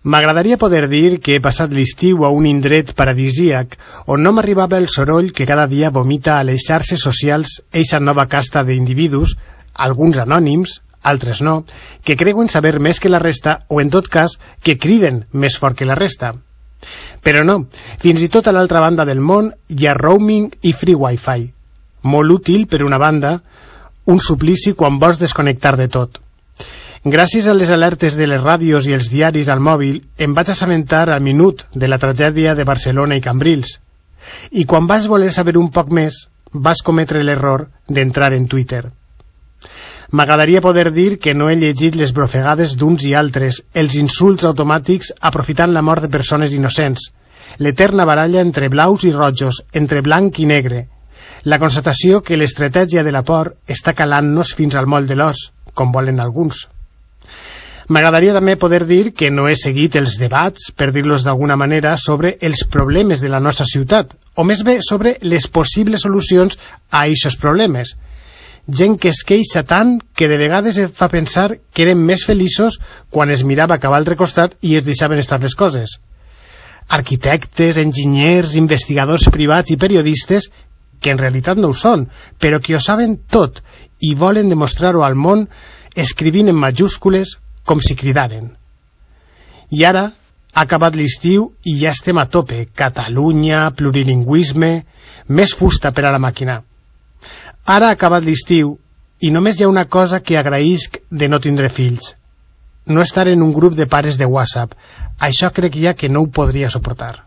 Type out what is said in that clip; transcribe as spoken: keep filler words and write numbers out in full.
M'agradaria poder dir que he passat l'estiu a un indret paradisíac on no m'arribava el soroll que cada dia vomita a les xarxes socials eixa nova casta d'individus, alguns anònims, altres no, que creuen saber més que la resta o, en tot cas, que criden més fort que la resta. Però no, fins i tot a l'altra banda del món hi ha roaming i free wifi. Molt útil, per una banda, un suplici quan vols desconnectar de tot. Gràcies a les alertes de les ràdios i els diaris al mòbil, em vaig assabentar al minut de la tragèdia de Barcelona i Cambrils. I quan vas voler saber un poc més, vas cometre l'error d'entrar en Twitter. M'agradaria poder dir que no he llegit les brofegades d'uns i altres, els insults automàtics aprofitant la mort de persones innocents, l'eterna baralla entre blaus i rojos, entre blanc i negre, la constatació que l'estratègia de la por està calant-nos fins al moll de l'os, com volen alguns. M'agradaria també poder dir que no he seguit els debats, per dir-los d'alguna manera, sobre els problemes de la nostra ciutat, o més bé sobre les possibles solucions a aquests problemes. Gent que es queixa tant que de vegades et fa pensar que eren més feliços quan es mirava cap a l'altre costat i es deixaven estar les coses. Arquitectes, enginyers, investigadors privats i periodistes que en realitat no ho són, però que ho saben tot i volen demostrar-ho al món escrivint en majúscules com si cridaren. I ara ha acabat l'estiu i ja estem a tope. Catalunya, plurilingüisme, més fusta per a la màquina. Ara ha acabat l'estiu i només hi ha una cosa que agraïsc de no tindre fills. No estar en un grup de pares de WhatsApp. Això crec ja que no ho podria suportar.